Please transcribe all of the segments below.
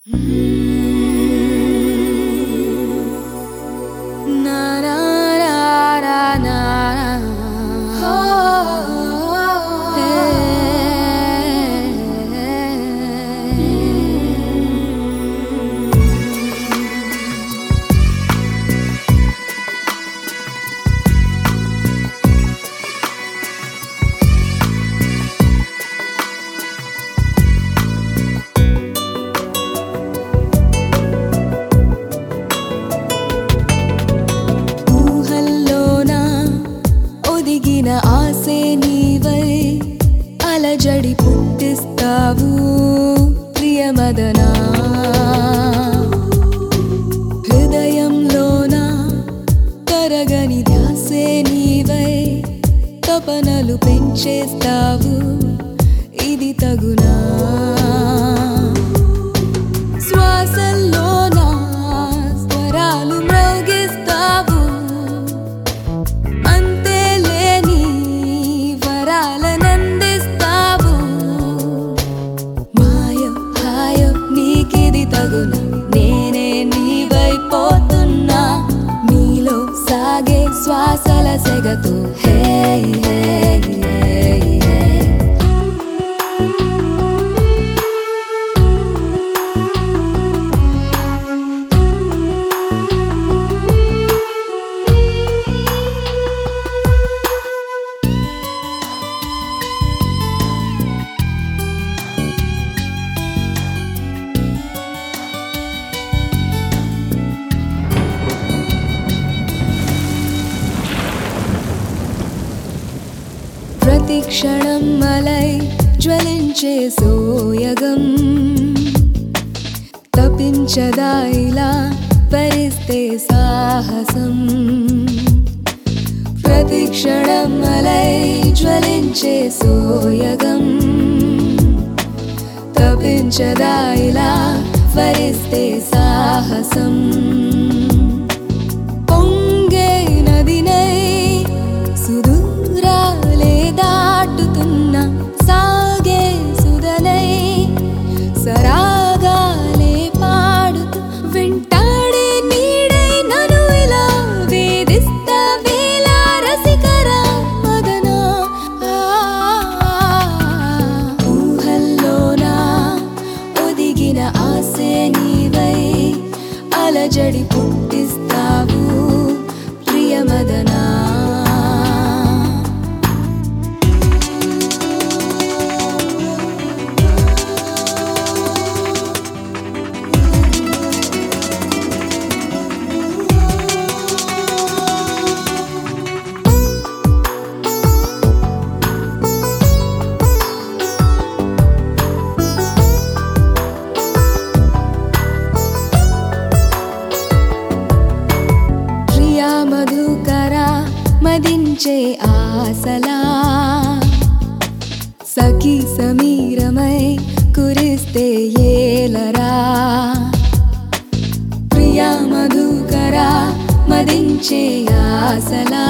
ఒదిగిన ఆసే నీవై అలజడి పుట్టిస్తావు ప్రియమదనా హృదయంలోన తరగని ధ్యాసే నీవై తపనలు పెంచేస్తావు ఇది తగునా శ్వాసల్లోన స్వరాలు మ్రోగిస్తావు అంతేలేని వరాలనందిస్తావు మాయో హాయో నీకిది తగునా నేనే నీవైపోతున్నా నీలో సాగే శ్వాసల సెగతో హే హే ప్రతి క్షణం మలై జ్వలించే సోయగం తపించదా ఇలా పరిస్తే సాహసం ప్రతి క్షణం మలై జ్వలించే సోయగం తపించదా ఇలా పరిస్తే సాహసం పొంగే నదినై దాటుతున్నా సాగే సుధనై సరాగాలే పాడుతూ వెంటాడే నీడై నన్ను ఇలా వేధిస్తా వేళ రసికరా మదనా ఊహల్లోనా ఒదిగిన ఆసే నీవై అలజడి పుట్టిస్తావు ప్రియమదనా మధుకరా మదించే ఆసలా సఖీ సమీరమై కురిస్తే ఏలరా ప్రియా మధుకరా మదించే ఆసలా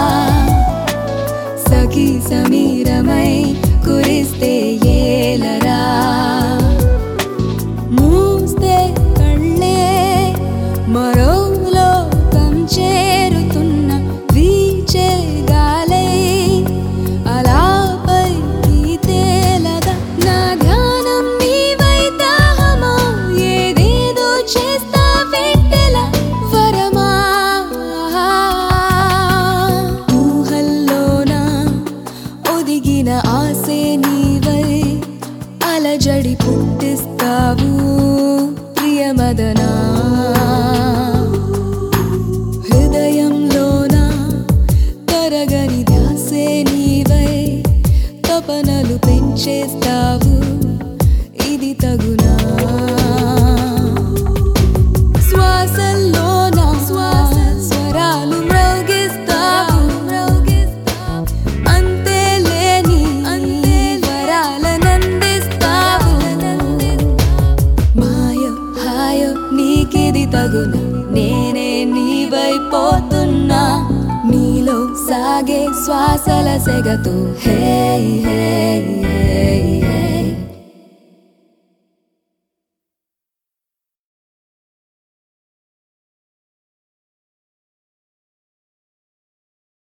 సఖీ సమీరమై కురిస్తే ఏలరా మూస్తే కళ్ళే మరో చేరుతున్న వీచే గాలై అలా పైకి తేలగా నా ధ్యానం నీవై దాహమా ఏదేదో చేస్తా వెంటెల వరమా ఊహల్లోన ఒదిగిన ఆసే నీవై అలజడి పుట్టిస్తావు ప్రియమదనా హృదయంలోన తరగని ధ్యాసే నీవై తపనలు పెంచేస్తావు ఇది తగునా శ్వాసల్లోన స్వరాలు మ్రోగిస్తావు అంతేలేని వరాలనందిస్తావు మాయో హాయో నీకిది తగునా నేనే నీవైపోతున్నా నీలో సాగే శ్వాసల సెగతో హే హే హే